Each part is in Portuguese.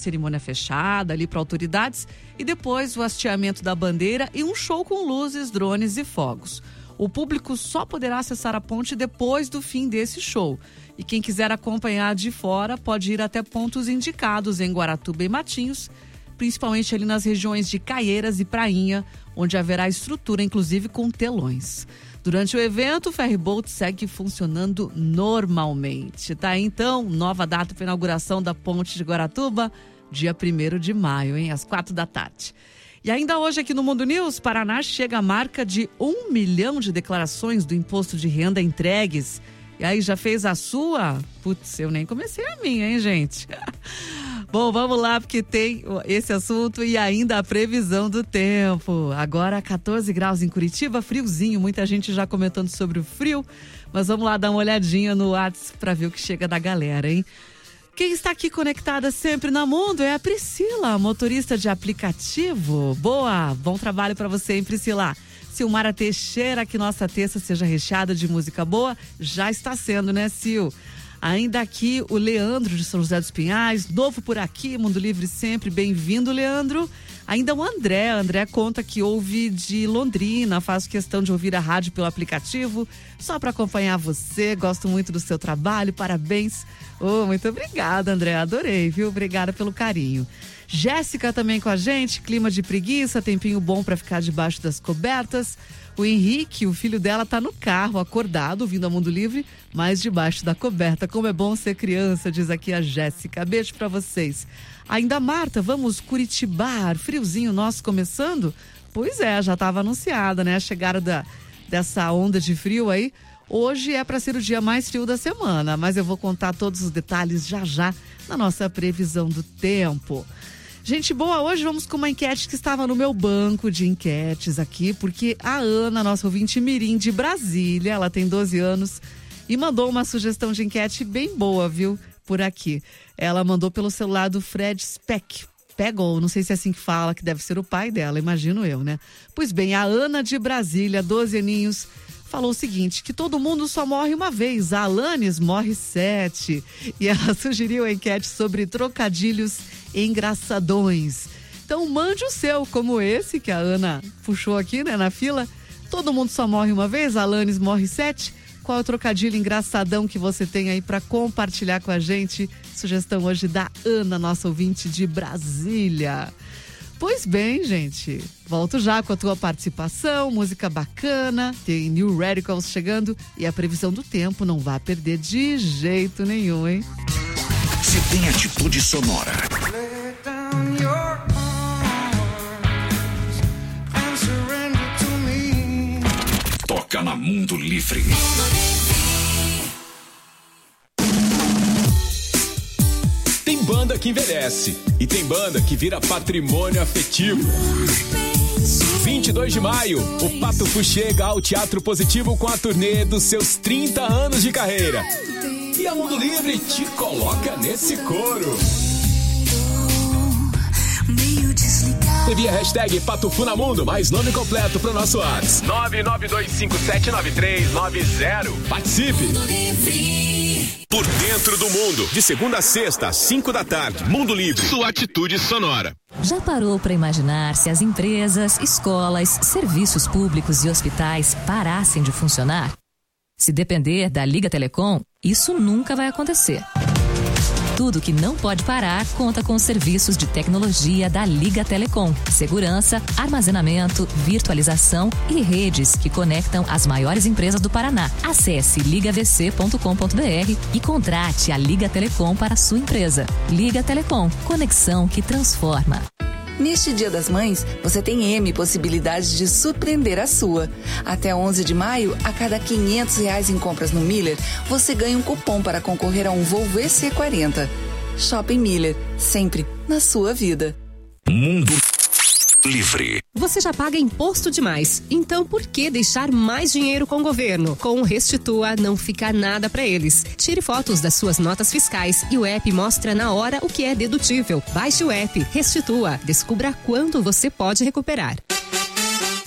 cerimônia fechada ali para autoridades e depois o hasteamento da bandeira e um show com luzes, drones e fogos. O público só poderá acessar a ponte depois do fim desse show. E quem quiser acompanhar de fora pode ir até pontos indicados em Guaratuba e Matinhos, principalmente ali nas regiões de Caieiras e Prainha, onde haverá estrutura, inclusive com telões. Durante o evento, o ferryboat segue funcionando normalmente. Tá aí, então, nova data para inauguração da ponte de Guaratuba, dia 1º de maio, hein, às 4h. E ainda hoje aqui no Mundo News, Paraná chega à marca de 1 milhão de declarações do imposto de renda entregues. E aí, já fez a sua? Putz, eu nem comecei a minha, hein, gente? Bom, vamos lá, porque tem esse assunto e ainda a previsão do tempo. Agora 14 graus em Curitiba, friozinho, muita gente já comentando sobre o frio. Mas vamos lá dar uma olhadinha no WhatsApp para ver o que chega da galera, hein? Quem está aqui conectada sempre na Mundo é a Priscila, motorista de aplicativo. Boa, bom trabalho para você, hein, Priscila? Silmara Teixeira, que nossa terça seja recheada de música boa. Já está sendo, né, Sil? Ainda aqui o Leandro de São José dos Pinhais, novo por aqui, Mundo Livre sempre, bem-vindo, Leandro. Ainda o André conta que ouve de Londrina, faz questão de ouvir a rádio pelo aplicativo, só para acompanhar você, gosto muito do seu trabalho, parabéns. Oh, muito obrigada, André, adorei, viu? Obrigada pelo carinho. Jéssica também com a gente, clima de preguiça, tempinho bom para ficar debaixo das cobertas. O Henrique, o filho dela, tá no carro, acordado, ouvindo a Mundo Livre, mas debaixo da coberta. Como é bom ser criança, diz aqui a Jéssica. Beijo pra vocês. Ainda Marta, vamos curitibar, friozinho nosso começando? Pois é, já estava anunciada, né? A chegada dessa onda de frio aí. Hoje é para ser o dia mais frio da semana, mas eu vou contar todos os detalhes já na nossa previsão do tempo. Gente boa, hoje vamos com uma enquete que estava no meu banco de enquetes aqui, porque a Ana, nossa ouvinte mirim de Brasília, ela tem 12 anos e mandou uma sugestão de enquete bem boa, viu, por aqui. Ela mandou pelo celular do Fred Speck. Pegou, não sei se é assim que fala, que deve ser o pai dela, imagino eu, né? Pois bem, a Ana de Brasília, 12 aninhos, falou o seguinte, que todo mundo só morre uma vez, a Alanis morre 7. E ela sugeriu a enquete sobre trocadilhos engraçadões. Então mande o seu, como esse que a Ana puxou aqui, né, na fila. Todo mundo só morre uma vez, a Alanis morre 7. Qual é o trocadilho engraçadão que você tem aí para compartilhar com a gente? Sugestão hoje da Ana, nossa ouvinte de Brasília. Pois bem, gente, volto já com a tua participação, música bacana, tem New Radicals chegando e a previsão do tempo não vai perder de jeito nenhum, hein? Se tem atitude sonora. Toca na Mundo Livre. Tem banda que envelhece e tem banda que vira patrimônio afetivo. 22 de maio, o Pato Fu chega ao Teatro Positivo com a turnê dos seus 30 anos de carreira. E a Mundo Livre te coloca nesse coro. Envie a hashtag Pato Fu na Mundo, mais nome completo pro nosso WhatsApp. 992579390. Participe! Por dentro do mundo, de segunda a sexta, às 5h. Mundo Livre, sua atitude sonora. Já parou para imaginar se as empresas, escolas, serviços públicos e hospitais parassem de funcionar? Se depender da Liga Telecom, isso nunca vai acontecer. Tudo que não pode parar conta com os serviços de tecnologia da Liga Telecom. Segurança, armazenamento, virtualização e redes que conectam as maiores empresas do Paraná. Acesse ligavc.com.br e contrate a Liga Telecom para a sua empresa. Liga Telecom, conexão que transforma. Neste Dia das Mães, você tem M possibilidades de surpreender a sua. Até 11 de maio, a cada R$500 em compras no Miller, você ganha um cupom para concorrer a um Volvo EC40. Shopping Miller, sempre na sua vida. Mundo Livre. Você já paga imposto demais, então por que deixar mais dinheiro com o governo? Com o Restitua não fica nada para eles. Tire fotos das suas notas fiscais e o app mostra na hora o que é dedutível. Baixe o app Restitua, descubra quanto você pode recuperar.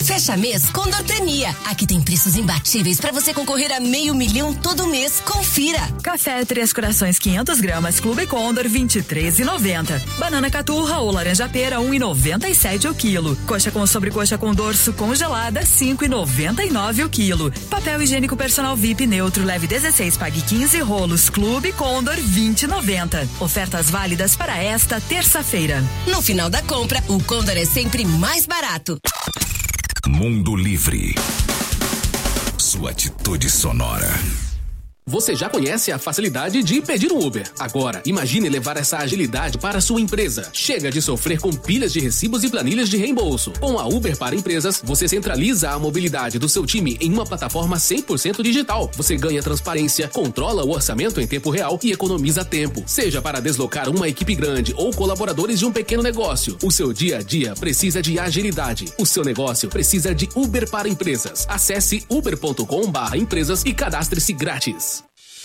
Fecha mês Condortania. Aqui tem preços imbatíveis para você concorrer a R$500 mil todo mês. Confira. Café Três Corações 500 gramas Clube Condor 23,90. Banana caturra ou laranja pera 1,97 o quilo. Coxa com sobrecoxa com dorso congelada 5,99 o quilo. Papel higiênico personal VIP neutro leve 16 pague 15 rolos Clube Condor 20,90. Ofertas válidas para esta terça-feira. No final da compra, o Condor é sempre mais barato. Mundo Livre. Sua atitude sonora. Você já conhece a facilidade de pedir um Uber. Agora, imagine levar essa agilidade para a sua empresa. Chega de sofrer com pilhas de recibos e planilhas de reembolso. Com a Uber para Empresas, você centraliza a mobilidade do seu time em uma plataforma 100% digital. Você ganha transparência, controla o orçamento em tempo real e economiza tempo. Seja para deslocar uma equipe grande ou colaboradores de um pequeno negócio, o seu dia a dia precisa de agilidade. O seu negócio precisa de Uber para Empresas. Acesse uber.com/empresas e cadastre-se grátis.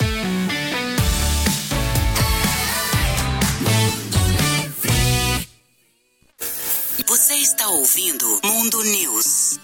Você está ouvindo Mundo News.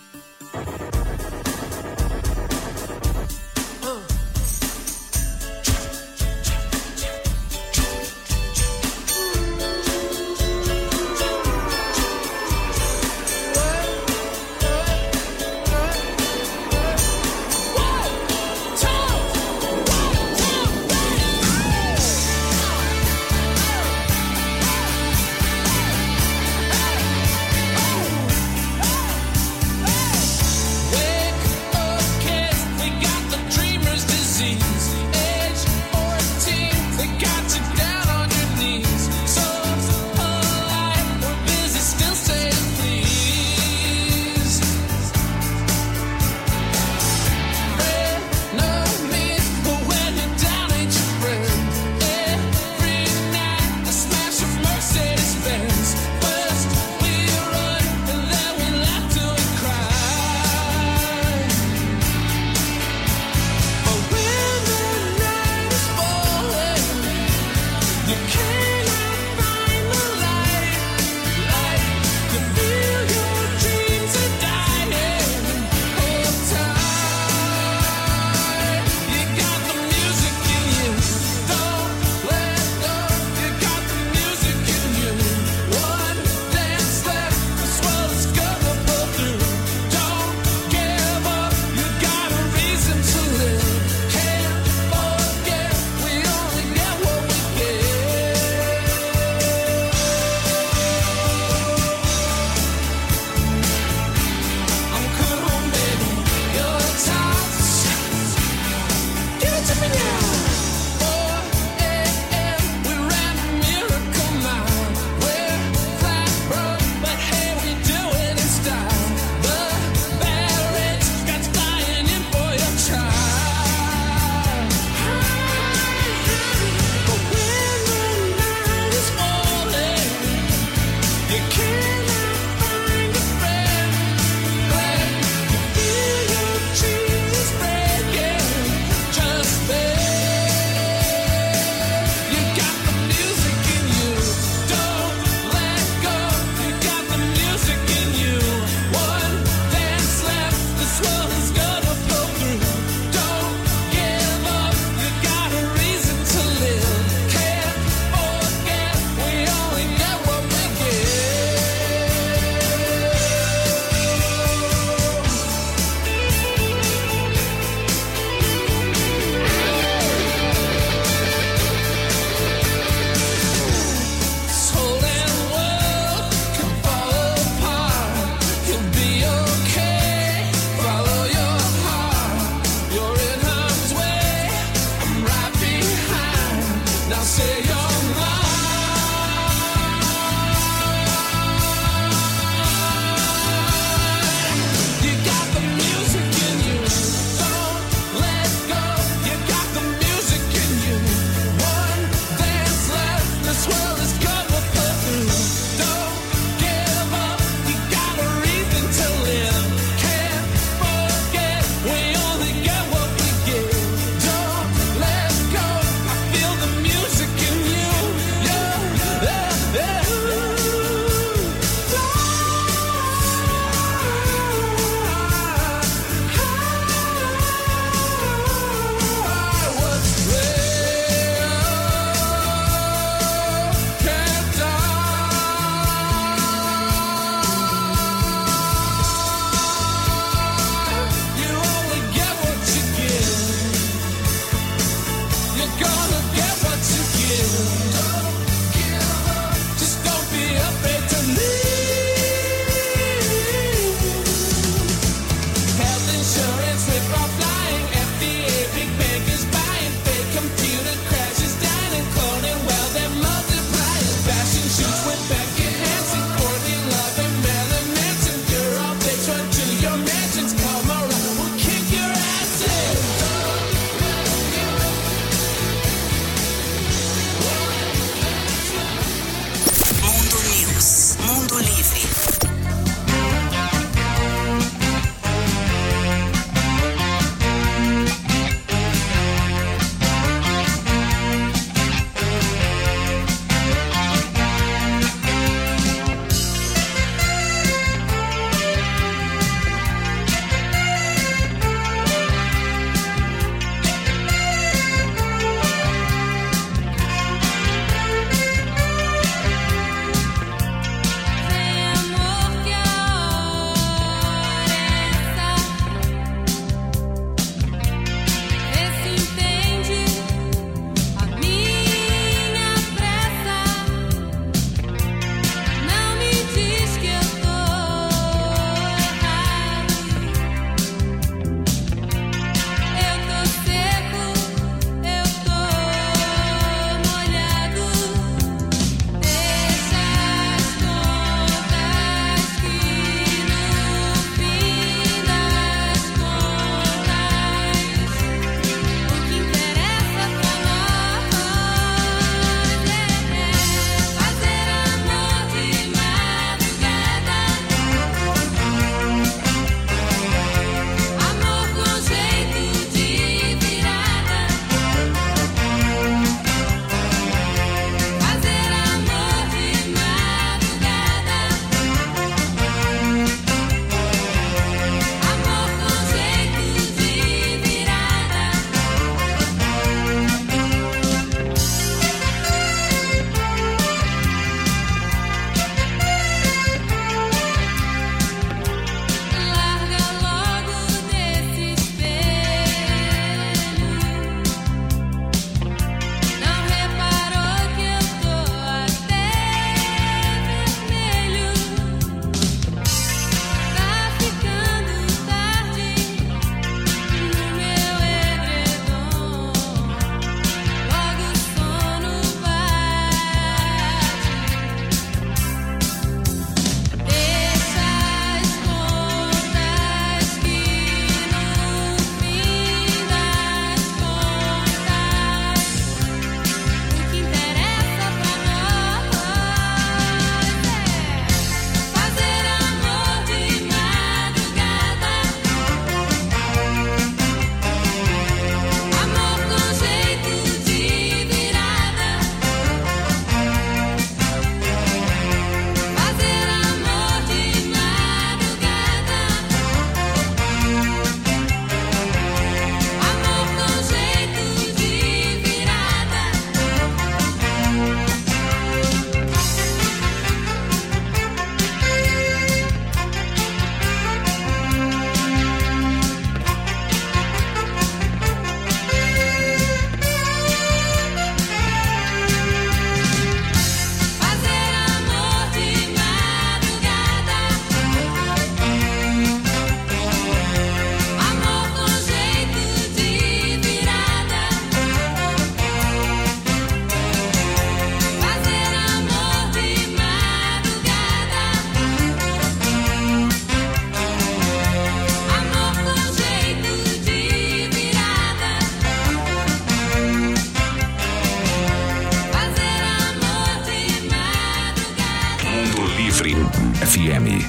Livre FM.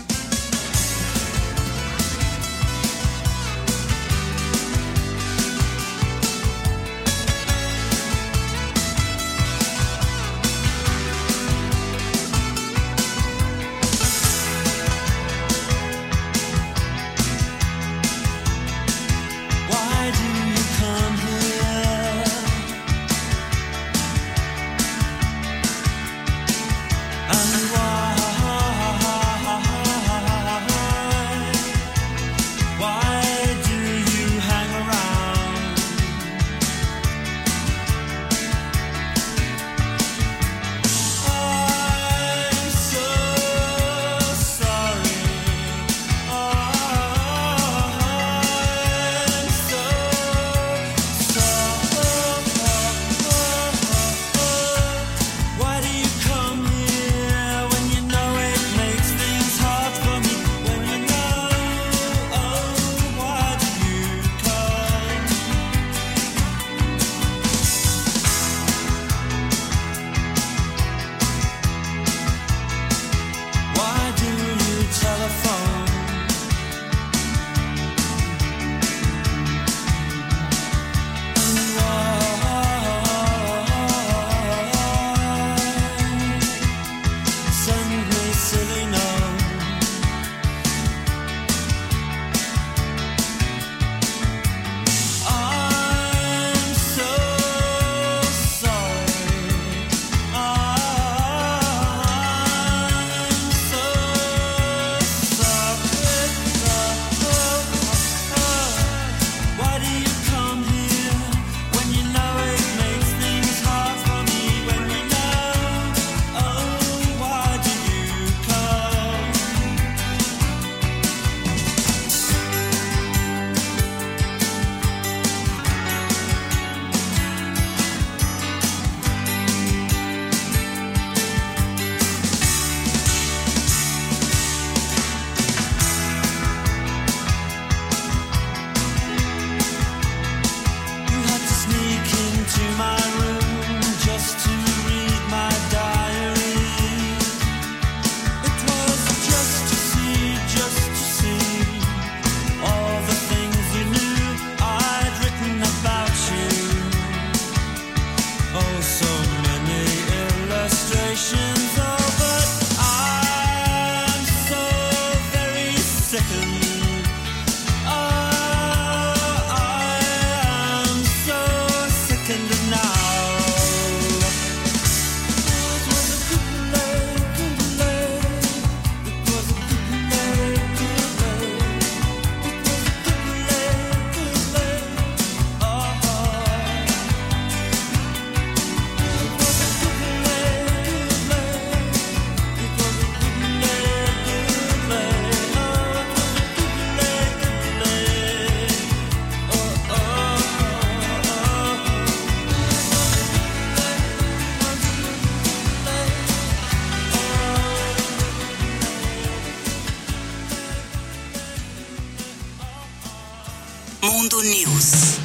Mundo News.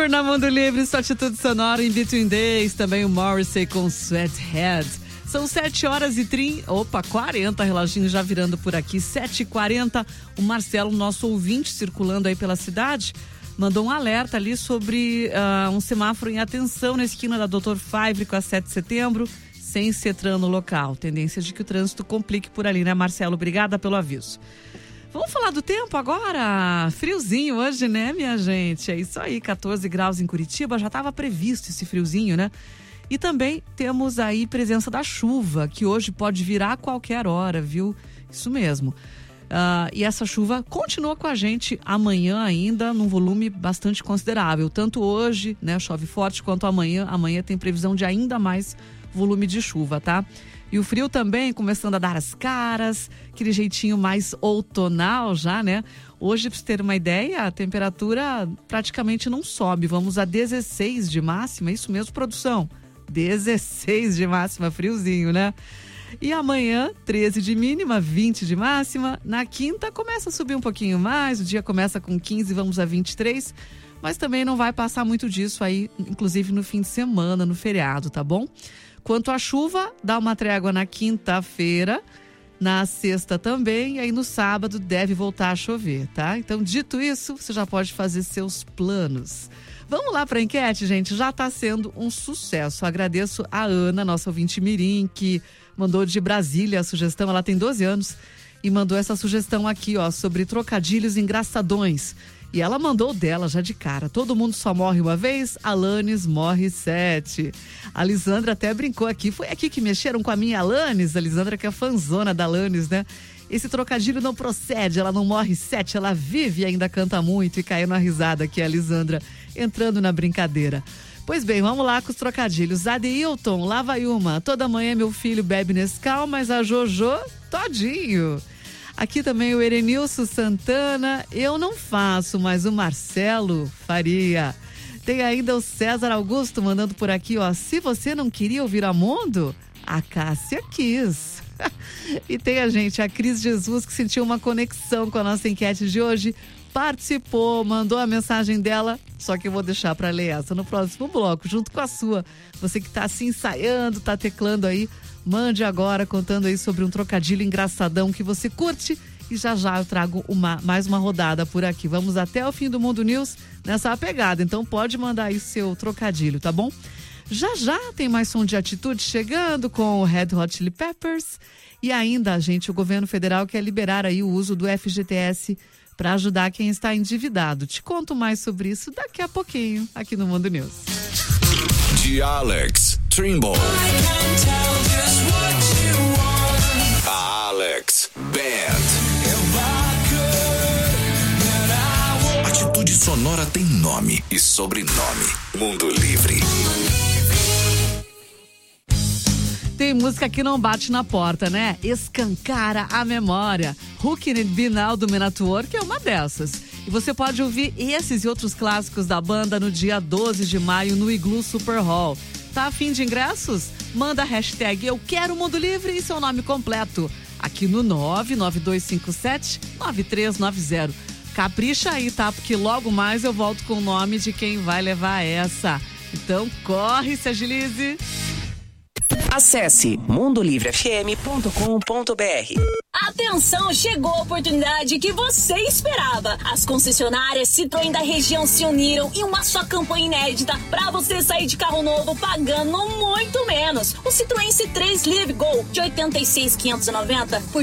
Cure na Mundo Livre, sua atitude sonora em Between Days, também o Morrissey com Sweathead. São 40, reloginho já virando por aqui, 7h40. O Marcelo, nosso ouvinte, circulando aí pela cidade, mandou um alerta ali sobre um semáforo em atenção na esquina da Dr. Favre com a 7 de setembro, sem CETRAN no local. Tendência de que o trânsito complique por ali, né, Marcelo? Obrigada pelo aviso. Vamos falar do tempo agora? Friozinho hoje, né, minha gente? É isso aí, 14 graus em Curitiba, já estava previsto esse friozinho, né? E também temos aí presença da chuva, que hoje pode virar a qualquer hora, viu? Isso mesmo. E essa chuva continua com a gente amanhã ainda, num volume bastante considerável. Tanto hoje, né, chove forte, quanto amanhã. Amanhã tem previsão de ainda mais volume de chuva, tá? E o frio também começando a dar as caras, aquele jeitinho mais outonal já, né? Hoje, para você ter uma ideia, a temperatura praticamente não sobe. Vamos a 16 de máxima, isso mesmo, produção? 16 de máxima, friozinho, né? E amanhã, 13 de mínima, 20 de máxima. Na quinta, começa a subir um pouquinho mais, o dia começa com 15, vamos a 23. Mas também não vai passar muito disso aí, inclusive no fim de semana, no feriado, tá bom? Quanto à chuva, dá uma trégua na quinta-feira, na sexta também, e aí no sábado deve voltar a chover, tá? Então, dito isso, você já pode fazer seus planos. Vamos lá para a enquete, gente, já está sendo um sucesso. Agradeço a Ana, nossa ouvinte mirim, que mandou de Brasília a sugestão, ela tem 12 anos, e mandou essa sugestão aqui, ó, sobre trocadilhos engraçadões. E ela mandou dela já de cara. Todo mundo só morre uma vez, Alanis morre 7. A Lisandra até brincou aqui. Foi aqui que mexeram com a minha Alanis. A Lisandra que é fanzona da Alanis, né? Esse trocadilho não procede, ela não morre 7, ela vive e ainda canta muito. E caiu na risada aqui a Lisandra, entrando na brincadeira. Pois bem, vamos lá com os trocadilhos. Adeilton, lá vai uma. Toda manhã meu filho bebe Nescau, mas a Jojo, todinho. Aqui também o Erenilson Santana, eu não faço, mas o Marcelo faria. Tem ainda o César Augusto mandando por aqui, ó, se você não queria ouvir a Mundo, a Cássia quis. E tem a gente, a Cris Jesus, que sentiu uma conexão com a nossa enquete de hoje, participou, mandou a mensagem dela, só que eu vou deixar para ler essa no próximo bloco, junto com a sua. Você que tá se ensaiando, tá teclando aí, mande agora contando aí sobre um trocadilho engraçadão que você curte e já eu trago mais uma rodada por aqui. Vamos até o fim do Mundo News nessa pegada, então pode mandar aí seu trocadilho, tá bom? Já tem mais som de atitude chegando com o Red Hot Chili Peppers e ainda, gente, o governo federal quer liberar aí o uso do FGTS para ajudar quem está endividado. Te conto mais sobre isso daqui a pouquinho aqui no Mundo News. De Alex Trimble. A Alex Band. Atitude sonora tem nome e sobrenome. Mundo Livre. Tem música que não bate na porta, né? Escancara a memória. Who Can It Be Now do Men at Work é uma dessas. E você pode ouvir esses e outros clássicos da banda no dia 12 de maio no Igloo Super Hall. Tá a fim de ingressos? Manda a hashtag Eu Quero Mundo Livre e seu nome completo. Aqui no 99257-9390. Capricha aí, tá? Porque logo mais eu volto com o nome de quem vai levar essa. Então corre, se agilize. Acesse mundolivrefm.com.br. Atenção, chegou a oportunidade que você esperava. As concessionárias Citroën da região se uniram em uma só campanha inédita para você sair de carro novo pagando muito menos. O Citroën C3 Live Go de 86.590 por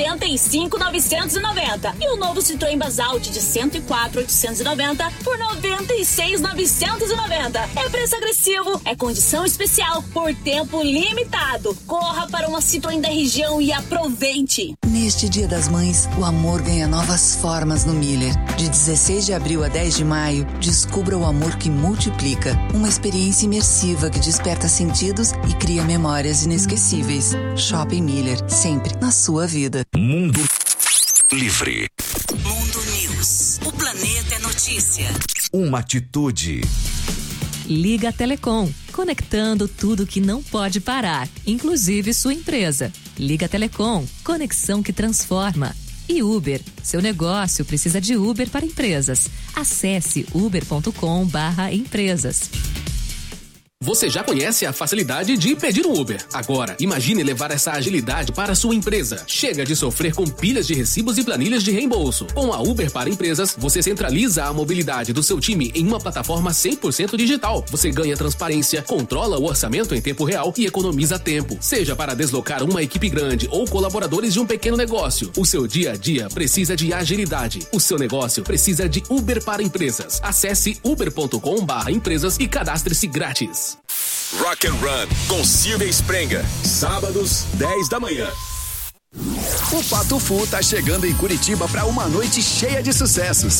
75.990 e o novo Citroën Basalt de 104.890 por 96.990. É preço agressivo, é condição especial por tempo limitado. Corra para uma Citroën da região e aproveite. Neste Dia das Mães, o amor ganha novas formas no Miller. De 16 de abril a 10 de maio, descubra o amor que multiplica. Uma experiência imersiva que desperta sentidos e cria memórias inesquecíveis. Shopping Miller, sempre na sua vida. Mundo Livre. Mundo News. O planeta é notícia. Uma atitude. Liga Telecom, conectando tudo que não pode parar, inclusive sua empresa. Liga Telecom, conexão que transforma. E Uber, seu negócio precisa de Uber para empresas. Acesse uber.com/empresas. Você já conhece a facilidade de pedir um Uber. Agora, imagine levar essa agilidade para a sua empresa. Chega de sofrer com pilhas de recibos e planilhas de reembolso. Com a Uber para Empresas, você centraliza a mobilidade do seu time em uma plataforma 100% digital. Você ganha transparência, controla o orçamento em tempo real e economiza tempo. Seja para deslocar uma equipe grande ou colaboradores de um pequeno negócio, o seu dia a dia precisa de agilidade. O seu negócio precisa de Uber para Empresas. Acesse uber.com/empresas e cadastre-se grátis. Rock and Run com Silvia Sprenga. Sábados, 10 da manhã. O Pato Fu tá chegando em Curitiba para uma noite cheia de sucessos.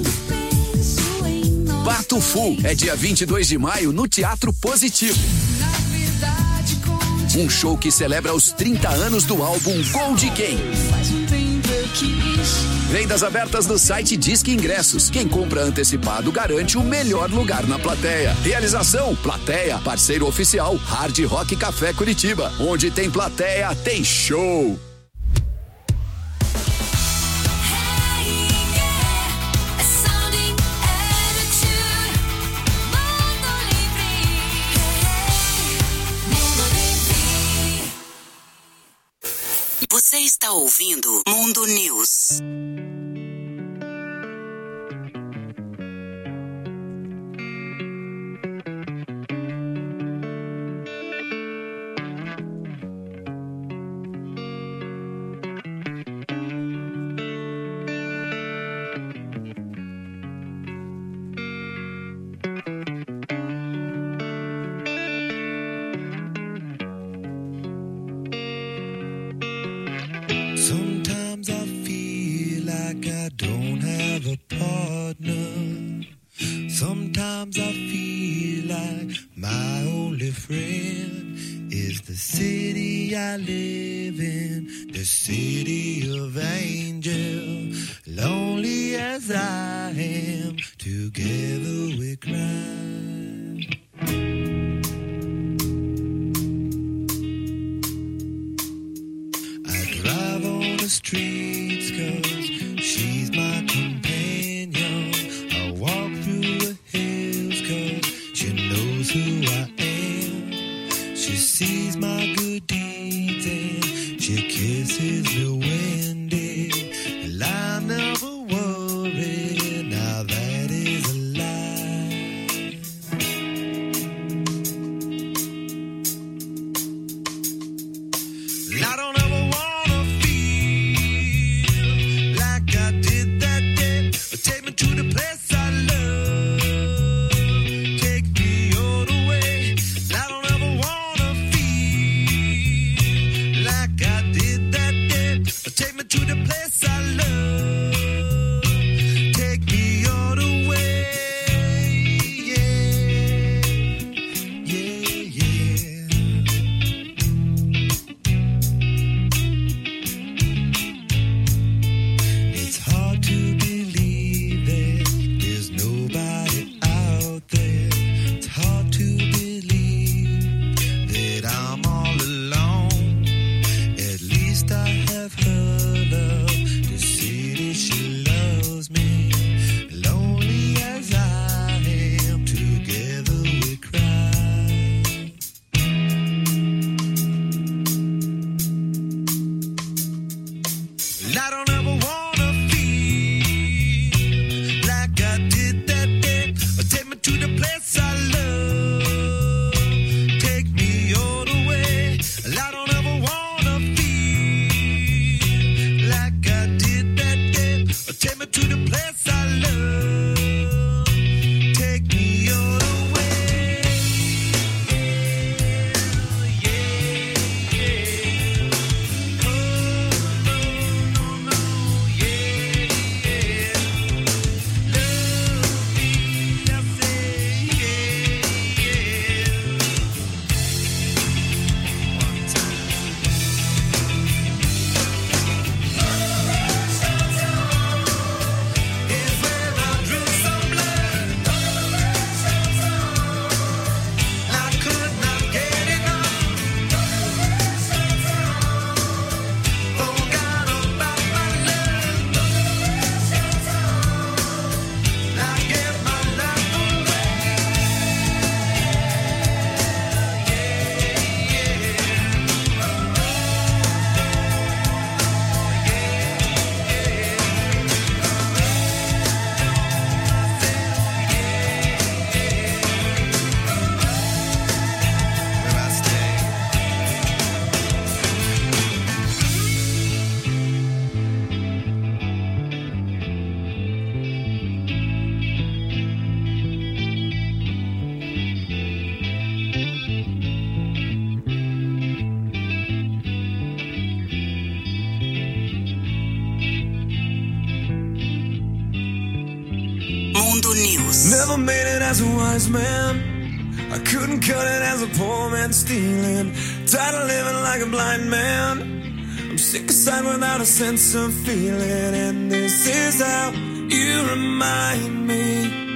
Pato Fu é dia 22 de maio no Teatro Positivo. Um show que celebra os 30 anos do álbum Gold Quem. Vendas abertas no site Disque Ingressos. Quem compra antecipado garante o melhor lugar na plateia. Realização: Plateia, parceiro oficial Hard Rock Café Curitiba. Onde tem plateia, tem show. Você está ouvindo Mundo News. Sometimes I feel like I don't have a partner. Sometimes I feel like my only friend is the city I live in, the city of angel. Lonely as I am, together we cry. Streets, 'cause she's my companion. I walk through the hills 'cause she knows who I am. She sees my good deeds and she kisses me windy. And I never worry, now that is a lie. I don't ever want to the place I love, take me all the way. I don't ever wanna feel like I did that day. Take me made it as a wise man. I couldn't cut it as a poor man stealing. Tired of living like a blind man. I'm sick aside without a sense of feeling. And this is how you remind me.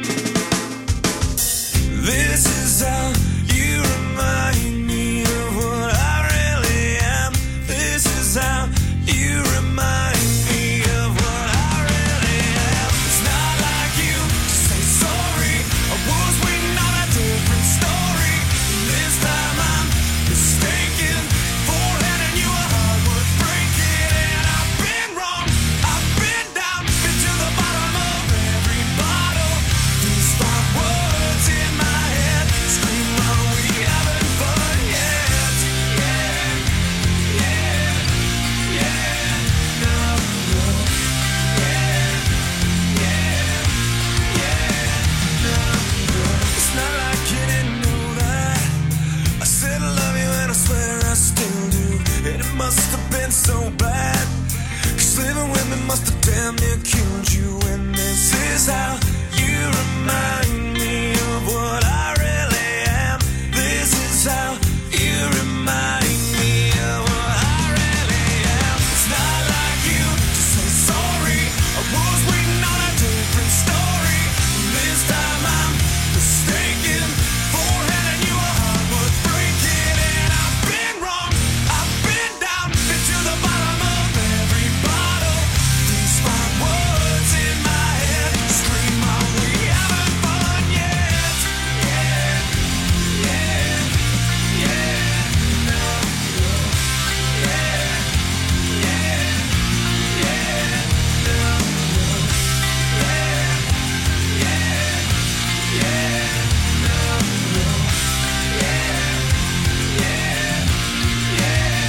This is how you remind me of what I really am. This is how you remind me of what I really am. It's not like you to say sorry. I was waiting on a different story. This time I'm mistaken for letting you a heart worth breaking. And I've been wrong, I've been down, been to the bottom of every bottle. These five words in my head scream, are we having fun yet? Yeah, yeah, yeah, no, no. Yeah, yeah, yeah, no, no. It's not like you didn't know that. I said I love you and I swear I still do. And it must have been so bad, 'cause living with me must have damn near killed you. And this is how you remind me of what I really am. This is how you remind me of what I really am. It's not like you to say sorry. I was waiting on a different story. This time I'm mistaken for handing you a heart worth breaking. And I've been wrong, I've been down, been to the bottom of every bottle. These five words in my head scream, are we having fun yet? Yeah, yeah, yeah, no, no. Yeah, yeah, yeah, no, no. Yeah, yeah, yeah, no, no. Yeah, yeah, yeah,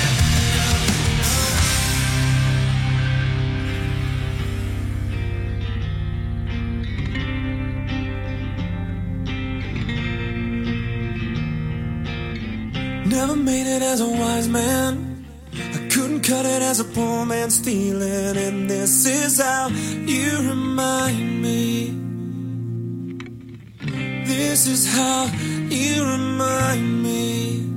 Never made it as a wise man. I couldn't cut it as a poor man stealing. And this is how you remind me. This is how you remind me.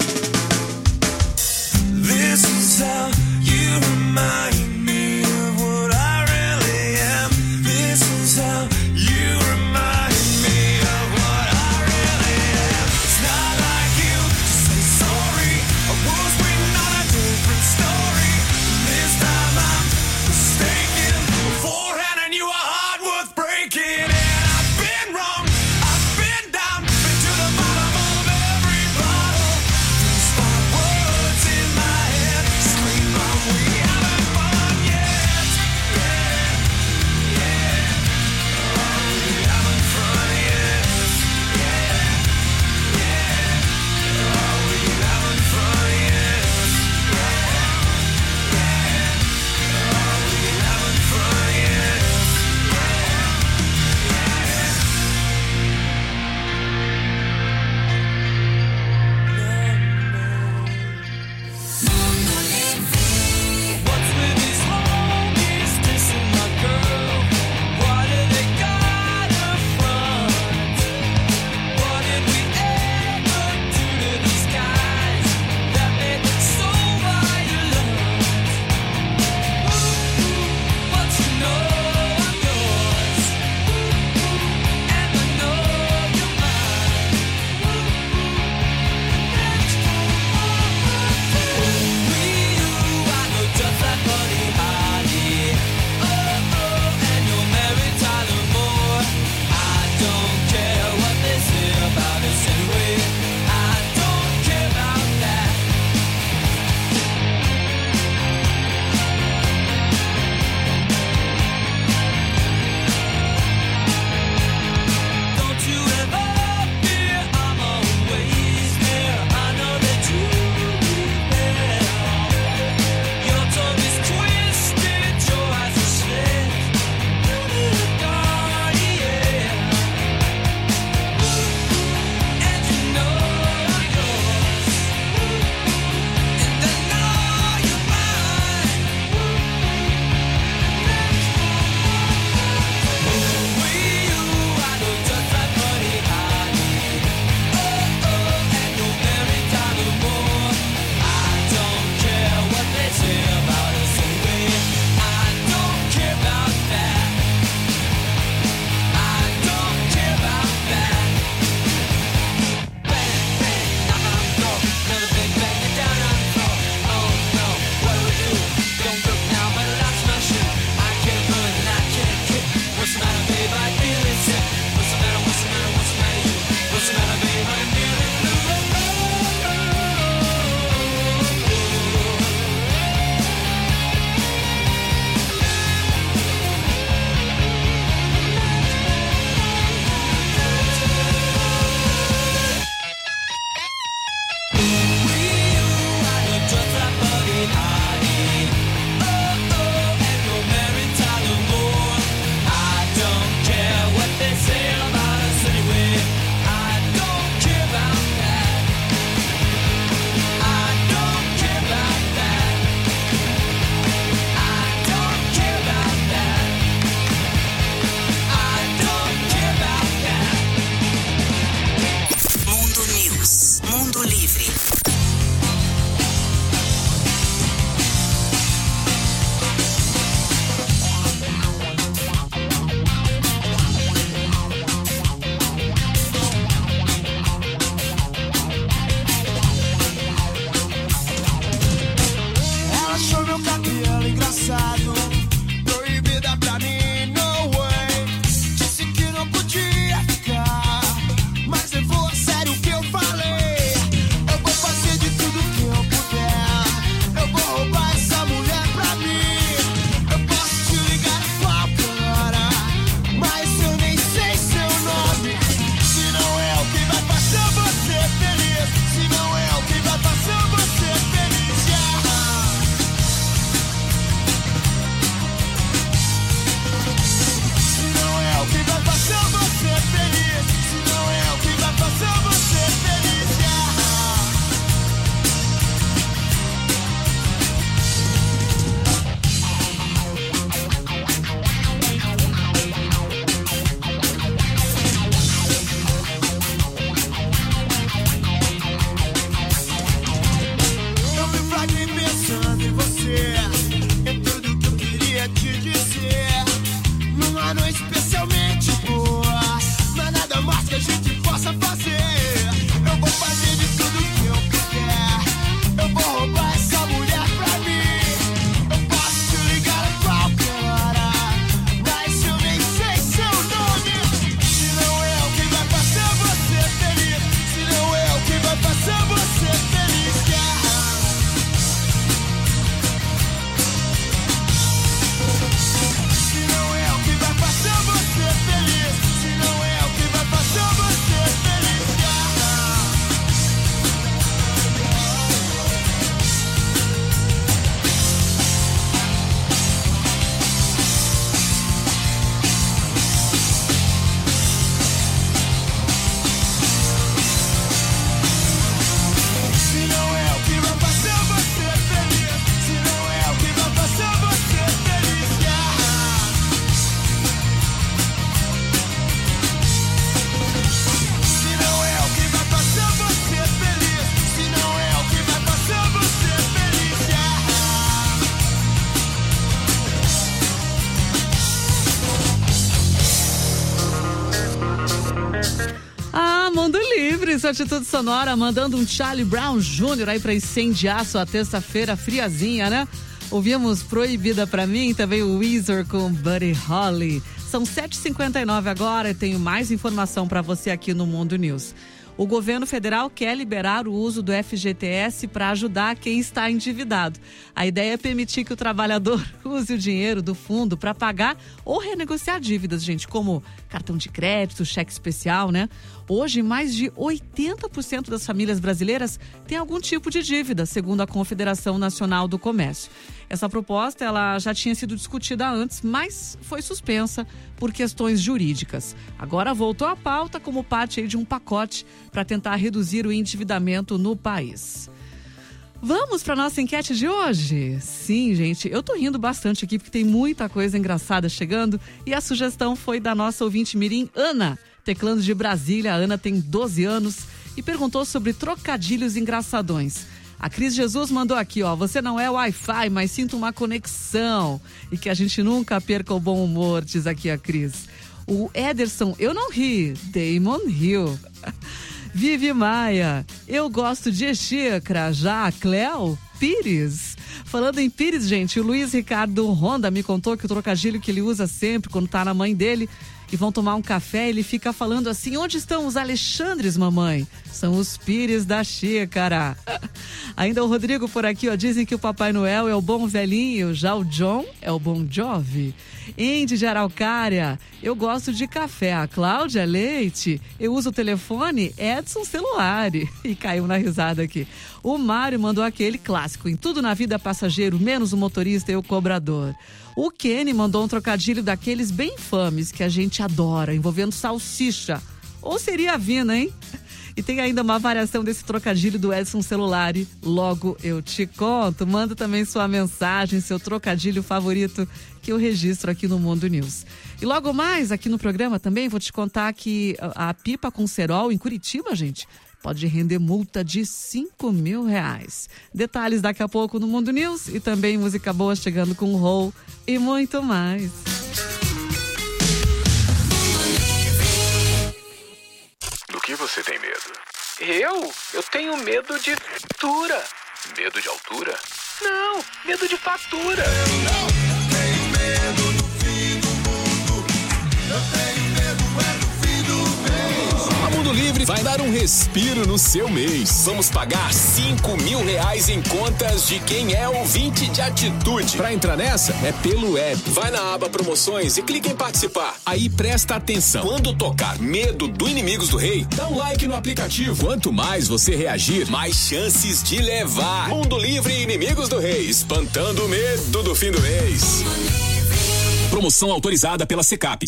This is how you remind me of what I really am. This is how you remind me of what I really am. It's not like you to say sorry. I was waiting on a different story. This time I'm mistaken for handing you a heart worth breaking. And I've been wrong, I've been down, been to the bottom of every Mundo Livre. Ela achou meu cabelo engraçado, proibida pra mim, no way. Disse que não podia ficar, mas levou a sério o que eu falei. Eu vou fazer de tudo que eu puder, eu vou roubar essa mulher pra mim. Eu posso te ligar a qualquer hora, mas eu nem sei seu nome. Se não é o que vai fazer você feliz, se não é o que vai fazer você feliz, yeah. Se não é o que vai fazer você feliz, se não é o que vai fazer você feliz, yeah. Eu me flagrei pensando em você, em tudo que eu queria te dizer. Numa noite especialmente boa, mas nada mais que a gente possa fazer. Eu vou fazer de tudo que eu puder, eu vou roubar essa mulher pra mim. Eu posso te ligar a qualquer hora, mas eu nem sei seu nome. Se não é o que vai fazer você feliz, se não é o que vai fazer você feliz, yeah. Se não é o que vai fazer você feliz, se não é o que vai fazer você feliz, yeah. Se não é o que vai fazer você feliz, se não é o que vai fazer você feliz, yeah. Se não é o que vai fazer você feliz, se não é o que vai fazer você feliz, yeah. Ah, Mundo Livre, sua atitude sonora, mandando um Charlie Brown Jr. aí pra incendiar sua terça-feira friazinha, né? Ouvimos Proibida Pra Mim, também o Weezer com Buddy Holly. São 7h59 agora e tenho mais informação pra você aqui no Mundo News. O governo federal quer liberar o uso do FGTS para ajudar quem está endividado. A ideia é permitir que o trabalhador use o dinheiro do fundo para pagar ou renegociar dívidas, gente, como cartão de crédito, cheque especial, né? Hoje, mais de 80% das famílias brasileiras têm algum tipo de dívida, segundo a Confederação Nacional do Comércio. Essa proposta ela já tinha sido discutida antes, mas foi suspensa por questões jurídicas. Agora voltou à pauta como parte aí de um pacote para tentar reduzir o endividamento no país. Vamos para nossa enquete de hoje? Sim, gente, eu tô rindo bastante aqui porque tem muita coisa engraçada chegando e a sugestão foi da nossa ouvinte mirim, Ana, teclando de Brasília. A Ana tem 12 anos e perguntou sobre trocadilhos engraçadões. A Cris Jesus mandou aqui, ó, você não é Wi-Fi, mas sinto uma conexão e que a gente nunca perca o bom humor, diz aqui a Cris. O Ederson, eu não ri, Damon Hill. Vivi Maia, eu gosto de xícara, já a Cléo Pires. Falando em Pires, gente, o Luiz Ricardo Honda me contou que o trocadilho que ele usa sempre quando tá na mãe dele e vão tomar um café, ele fica falando assim, onde estão os Alexandres, mamãe? São os Pires da xícara. Ainda o Rodrigo por aqui, ó, dizem que o Papai Noel é o bom velhinho, já o John é o bom Jovi. Indy de Araucária, eu gosto de café. A Cláudia, leite. Eu uso o telefone Edson celular. E caiu na risada aqui. O Mário mandou aquele clássico: em tudo na vida passageiro, menos o motorista e o cobrador. O Kenny mandou um trocadilho daqueles bem infames que a gente adora, envolvendo salsicha. Ou seria a Vina, hein? E tem ainda uma variação desse trocadilho do Edson celular. Logo eu te conto. Manda também sua mensagem, seu trocadilho favorito, que eu registro aqui no Mundo News. E logo mais, aqui no programa também, vou te contar que a pipa com cerol em Curitiba, gente, pode render multa de R$5.000. Detalhes daqui a pouco no Mundo News e também música boa chegando com o Rol e muito mais. Do que você tem medo? Eu tenho medo de fatura. Medo de altura? Não, medo de fatura. Eu tenho medo do fim do mundo. Eu tenho medo do fim do mês. A Mundo Livre vai dar um respiro no seu mês. Vamos pagar R$5.000 em contas de quem é ouvinte de atitude. Pra entrar nessa, é pelo app. Vai na aba promoções e clica em participar. Aí presta atenção. Quando tocar Medo do Inimigos do Rei, dá um like no aplicativo. Quanto mais você reagir, mais chances de levar. Mundo Livre e Inimigos do Rei, espantando o medo do fim do mês. Promoção autorizada pela Secap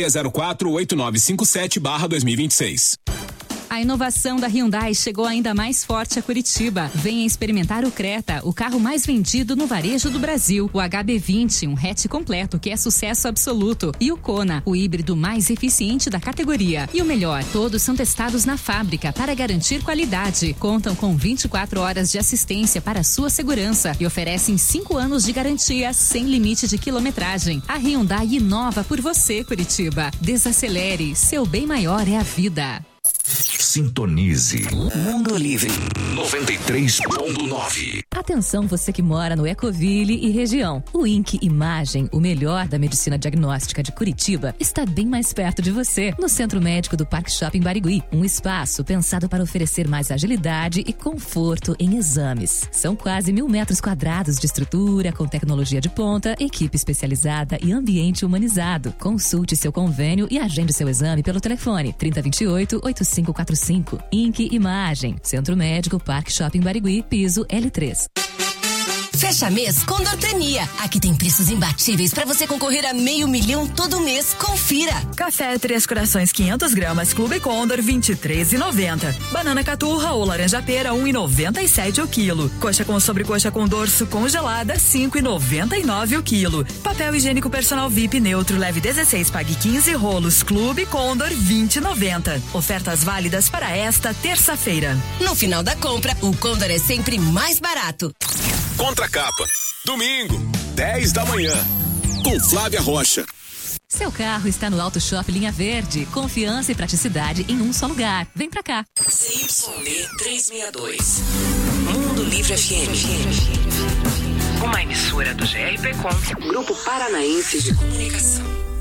06048957/2026. A inovação da Hyundai chegou ainda mais forte a Curitiba. Venha experimentar o Creta, o carro mais vendido no varejo do Brasil. O HB20, um hatch completo que é sucesso absoluto. E o Kona, o híbrido mais eficiente da categoria. E o melhor, todos são testados na fábrica para garantir qualidade. Contam com 24 horas de assistência para sua segurança e oferecem 5 anos de garantia sem limite de quilometragem. A Hyundai inova por você, Curitiba. Desacelere, seu bem maior é a vida. Sintonize Mundo Livre 93.9. Atenção você que mora no Ecoville e região. O INC Imagem, o melhor da medicina diagnóstica de Curitiba, está bem mais perto de você, no Centro Médico do Parque Shopping Barigui. Um espaço pensado para oferecer mais agilidade e conforto em exames. São quase 1.000 metros quadrados de estrutura, com tecnologia de ponta, equipe especializada e ambiente humanizado. Consulte seu convênio e agende seu exame pelo telefone 3028-8545. INC Imagem, Centro Médico, Parque Shopping Barigui, piso L3. Fecha mês Condortania. Aqui tem preços imbatíveis para você concorrer a R$500 mil todo mês. Confira. Café Três Corações 500 gramas Clube Condor R$23,90. Banana caturra ou laranja pera R$1,97 o quilo. Coxa com sobrecoxa com dorso congelada R$5,99 o quilo. Papel higiênico personal VIP neutro leve 16 pague 15 rolos Clube Condor R$20,90. Ofertas válidas para esta terça-feira. No final da compra, o Condor é sempre mais barato. Contracapa, domingo, 10 da manhã, com Flávia Rocha. Seu carro está no Auto Shop Linha Verde. Confiança e praticidade em um só lugar. Vem pra cá. CYB 362. Mundo Livre FM. Uma emissora do GRPcom, Grupo Paranaense de Comunicação.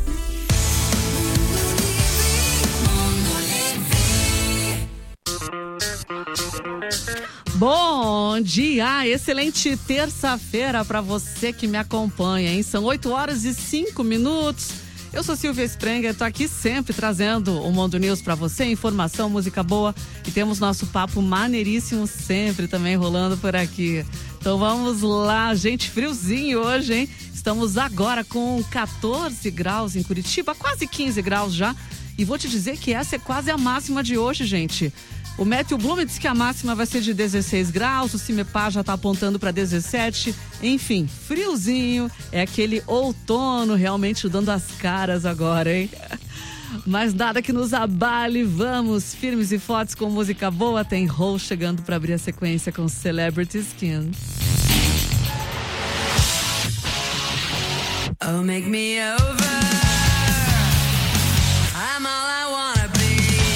Bom dia, excelente terça-feira para você que me acompanha, hein? São 8h05. Eu sou Silvia Sprenger, tô aqui sempre trazendo o Mundo News para você, informação, música boa, e temos nosso papo maneiríssimo sempre também rolando por aqui. Então vamos lá, gente, friozinho hoje, hein? Estamos agora com 14 graus em Curitiba, quase 15 graus já, e vou te dizer que essa é quase a máxima de hoje, gente. O Meteo Blume diz que a máxima vai ser de 16 graus, o Cimepar já está apontando para 17, enfim, friozinho, é aquele outono realmente dando as caras agora, hein? Mas nada que nos abale, vamos firmes e fortes com música boa, tem Rol chegando para abrir a sequência com Celebrity Skin. Oh, make me over. I'm all I wanna be.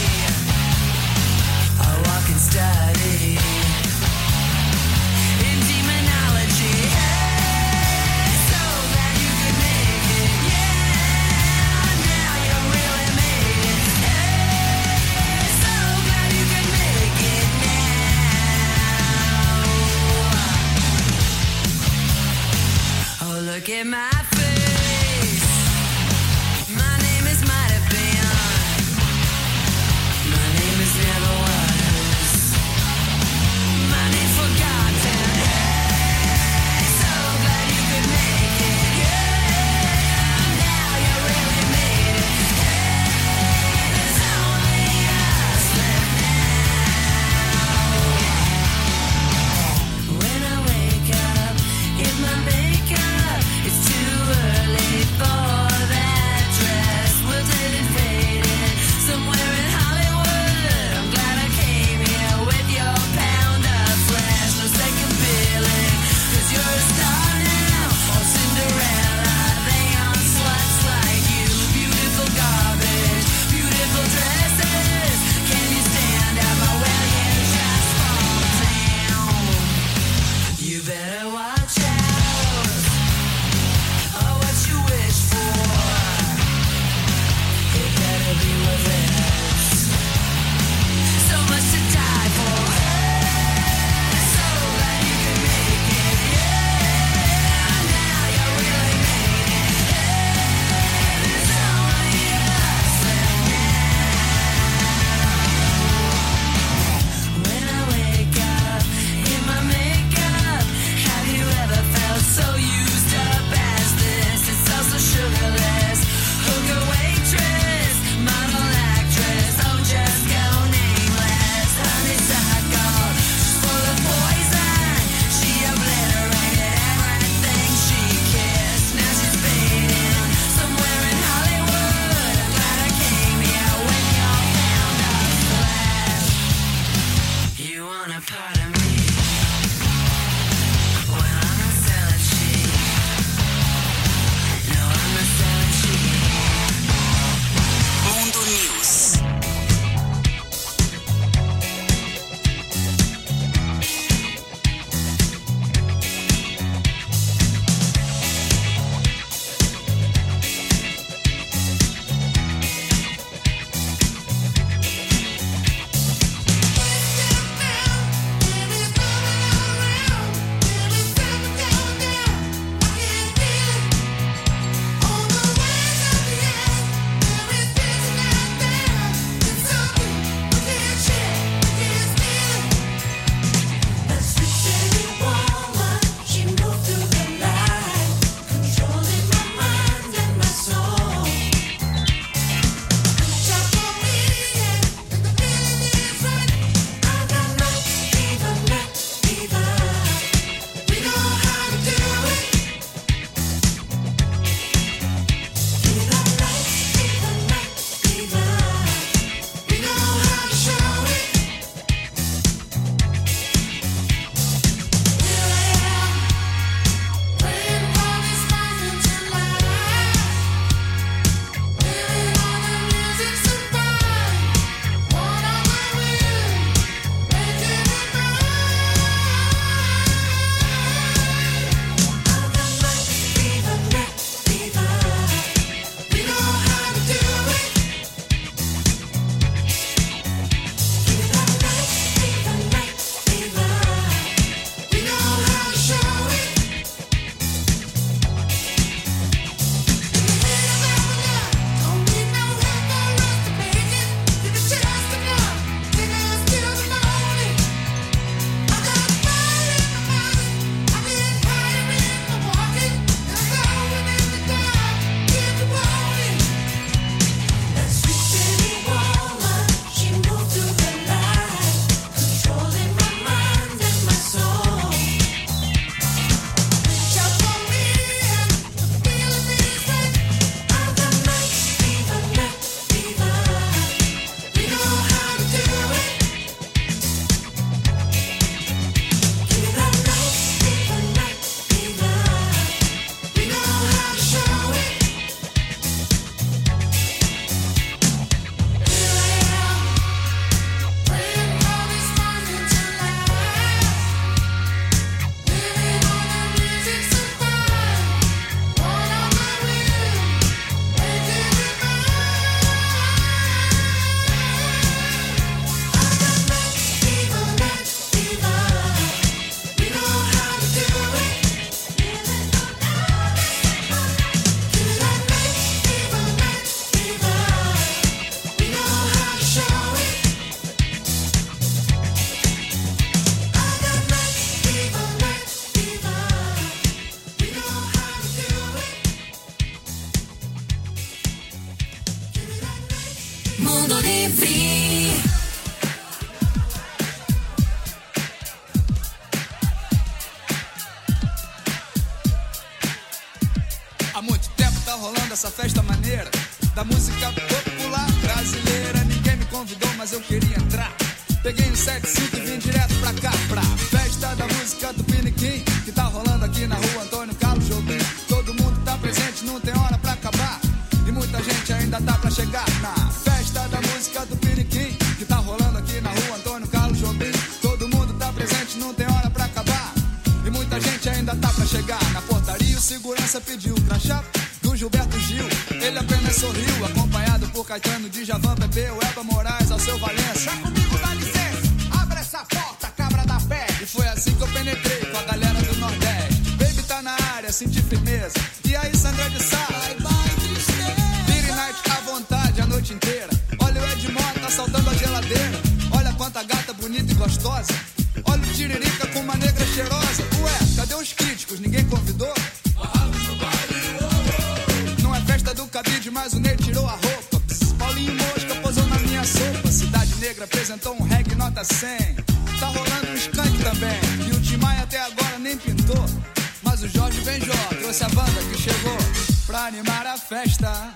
Study in demonology. Hey, so glad you could make it. Yeah, now you really made it. Hey, so glad you could make it now. rolando essa festa maneira da música popular brasileira. Ninguém me convidou, mas eu queria entrar. Peguei um 75 e vim direto pra cá, pra festa da música do Piniquim, que tá rolando aqui na rua Antônio Carlos Jobim. Todo mundo tá presente, não tem hora pra acabar. E muita gente ainda tá pra chegar na festa da música do Piniquim, que tá rolando aqui na rua Antônio Carlos Jobim. Todo mundo tá presente, não tem hora pra acabar. E muita gente ainda tá pra chegar. Na portaria o segurança pediu o crachá do Gilberto Gil. Ele apenas sorriu, acompanhado por Caetano, Djavan, Pepe, o Elba Moraes, ao seu Valença. Tá comigo, dá licença, abre essa porta, cabra da pé. E foi assim que eu penetrei com a galera do Nordeste. Baby tá na área, senti firmeza. E aí, Sandra de Sá? Bye, bye, tristeza. Beer night à vontade a noite inteira. Olha o Ed Mota assaltando a geladeira. Olha quanta gata bonita e gostosa. Olha o Tiririca com uma negra cheirosa. Ué, cadê os críticos? Ninguém convidou? Não é festa do cabide, mas o Ney tirou a roupa. Pss, Paulinho Mosca posou na minha sopa. Cidade Negra apresentou um reggae nota 100. Tá rolando um skunk também. E o Tim Maia até agora nem pintou. Mas o Jorge Benjó trouxe a banda que chegou pra animar a festa.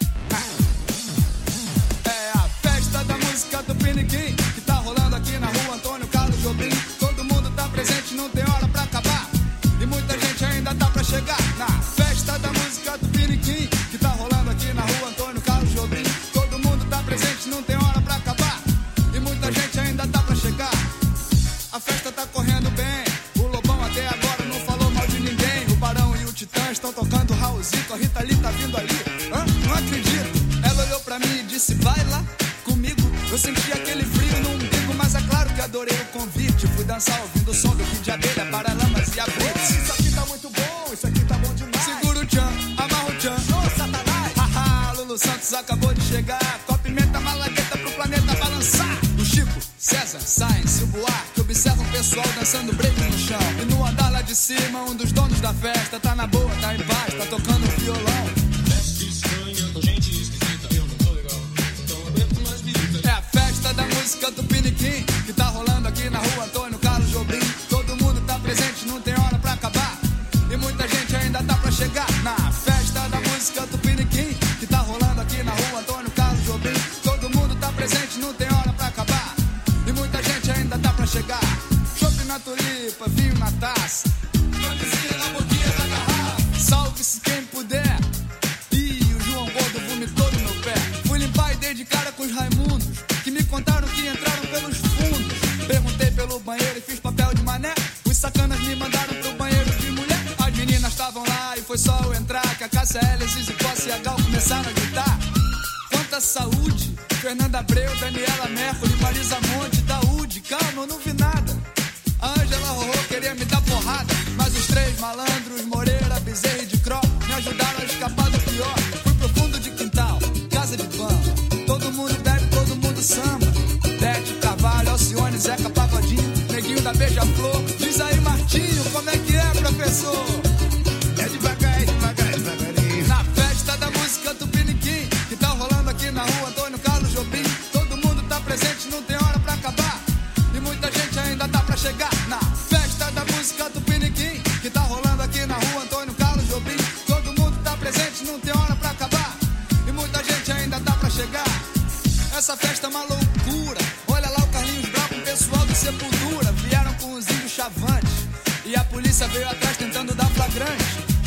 É a festa da música do Piniquim, que tá rolando aqui na rua Antônio Carlos Jobim. Todo mundo tá presente, não tem hora pra acabar. E muita gente ainda tá pra chegar na festa da música do Piniquim, que tá rolando aqui na rua Antônio Carlos Jobim. Todo mundo tá presente, não tem hora pra acabar. E muita gente ainda tá pra chegar. A festa tá correndo bem. O Lobão até agora não falou mal de ninguém. O Barão e o Titã estão tocando Raulzito. A Rita Lee tá vindo ali. Não acredito. Ela olhou pra mim e disse, vai lá comigo. Eu senti aquele frio no umbigo, mas é claro que adorei o convite. Fui dançar ouvindo o som do Kid de Abelha, Paralamas e a Blitz. Isso aqui tá muito bom, isso aqui tá bom demais. Segura o tchan, amarra o tchan. Ô, Satanás! Haha, Lulu Santos acabou de chegar. Com a pimenta malagueta pro planeta balançar. O Chico, César, Sainz e o Buarque observam o pessoal dançando break no chão. E no andar lá de cima, um dos donos da festa tá na boa, tá em paz, tá tocando violão. É a festa da música do Piniquim, que tá rolando aqui na rua Antônio Carlos Jobim. Todo mundo tá presente, não tem hora pra acabar. E muita gente ainda tá pra chegar na festa da música do Piniquim, que tá rolando aqui na rua Antônio Carlos Jobim. Todo mundo tá presente, não tem hora pra acabar. E muita gente ainda tá pra chegar. Chopp na tulipa, vinho na taça, camisinha na boquinha da garrafa. Salve-se quem puder. Ih, o João Gordo vomitou no meu pé. Fui limpar e dei de cara com os Raimundos, que me contaram que entraram pelos fundos. Perguntei pelo banheiro e fiz papel de mané. Os sacanas me mandaram pro banheiro de mulher. As meninas estavam lá e foi só eu entrar, que a Cássia L, Zizi Costa e a Gal começaram a gritar. Quanta saúde! Fernanda Abreu, Daniela Mercury, Marisa Monte, Daúde. Calma, eu não vi nada. A Ângela Rorô queria me dar porrada, mas os três malandros, Moreira, Bezerra e de Cro, me ajudaram a escapar do pior. Fui pro fundo de quintal, casa de bamba. Todo mundo bebe, todo mundo samba. Tete, Carvalho, Alcione, Zeca, Pagodinho, Neguinho da Beija-Flor. Diz aí, Martinho, como é que é, professor? É devagar, devagarinho. Na festa da música do Piniquim, que tá rolando aqui na rua Antônio Carlos Jobim. Todo mundo tá presente, não tem hora pra acabar. E muita gente ainda tá pra chegar na festa da música do Piniquim, que tá rolando aqui na rua Antônio Carlos Jobim. Todo mundo tá presente, não tem hora pra acabar. E muita gente ainda tá pra chegar. Essa festa é uma loucura. Olha lá o Carlinhos Brau com o pessoal do Sepultura. Vieram com os índios chavantes e a polícia veio atrás tentando dar flagrante.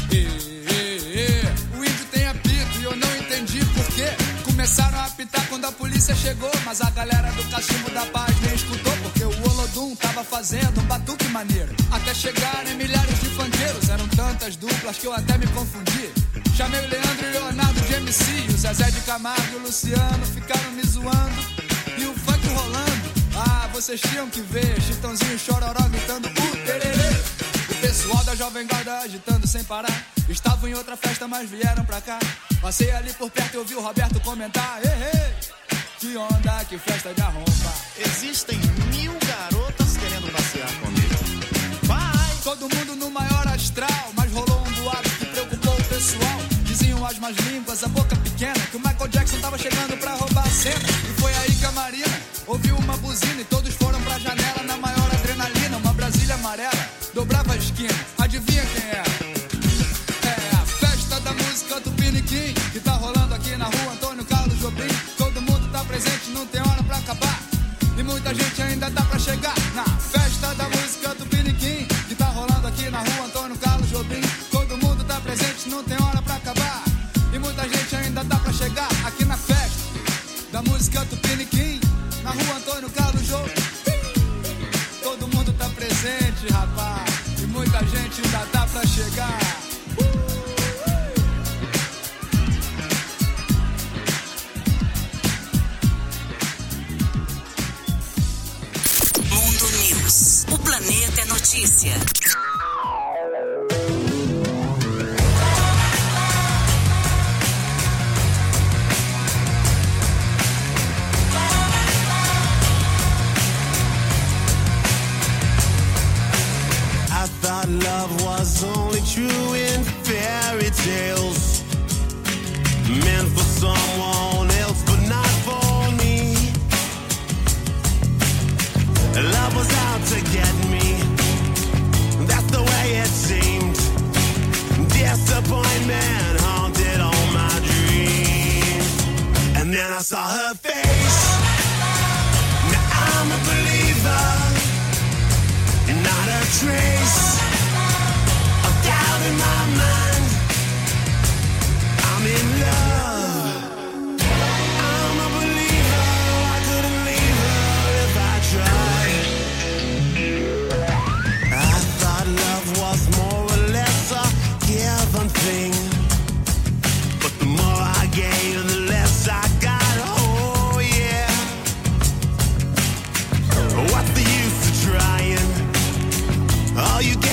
O índio tem apito e eu não entendi por quê. Começaram a apitar quando a polícia chegou, mas a galera do Cachimbo da Paz nem escutou, porque o Olodum tava fazendo um batuque maneiro. Até chegarem milhares de funkeiros, eram tantas duplas que eu até me confundi. Chamei o Leandro e Leonardo de MC, o Zezé de Camargo e o Luciano ficaram me zoando. E o funk rolando, ah, vocês tinham que ver. Chitãozinho e Chororó gritando tererê. O pessoal da Jovem Guarda agitando sem parar. Estavam em outra festa, mas vieram pra cá. Passei ali por perto e ouvi o Roberto comentar. Que onda, que festa de arromba. Existem 1000 garotas querendo passear comigo. Vai! Todo mundo no maior astral, mas rolou um boato que preocupou o pessoal. Diziam as más línguas, a boca pequena, que o Michael Jackson tava chegando pra roubar a cena. E foi aí que a Marina ouviu uma buzina e todos foram pra janela na maior adrenalina. Uma Brasília amarela dobrava a esquina. Adivinha quem era? É a festa da música do Piniquim. Piniquim, que tá rolando aqui na rua Antônio Carlos Jobim. Todo mundo tá presente, não tem hora pra acabar. E muita gente ainda tá pra chegar na festa da música do Piniquim, que tá rolando aqui na rua Antônio Carlos Jobim. Todo mundo tá presente, não tem hora pra acabar. E muita gente ainda tá pra chegar aqui na festa da música do Piniquim, na rua Antônio Carlos Jobim. Todo mundo tá presente, rapaz. E muita gente ainda tá pra chegar. Mundo News. O planeta é notícia. I thought love was only true in fairy tales, meant for someone else but not for me. Love was out to get me, that's the way it seemed. Disappointment haunted all my dreams. And then I saw her face. Now I'm a believer, not a trace of doubt in my mind. I'm in love. I'm a believer. I couldn't leave her if I tried. I thought love was more or less a given thing, but the more I gave, the less I got. Oh yeah. What's the use of trying? All you get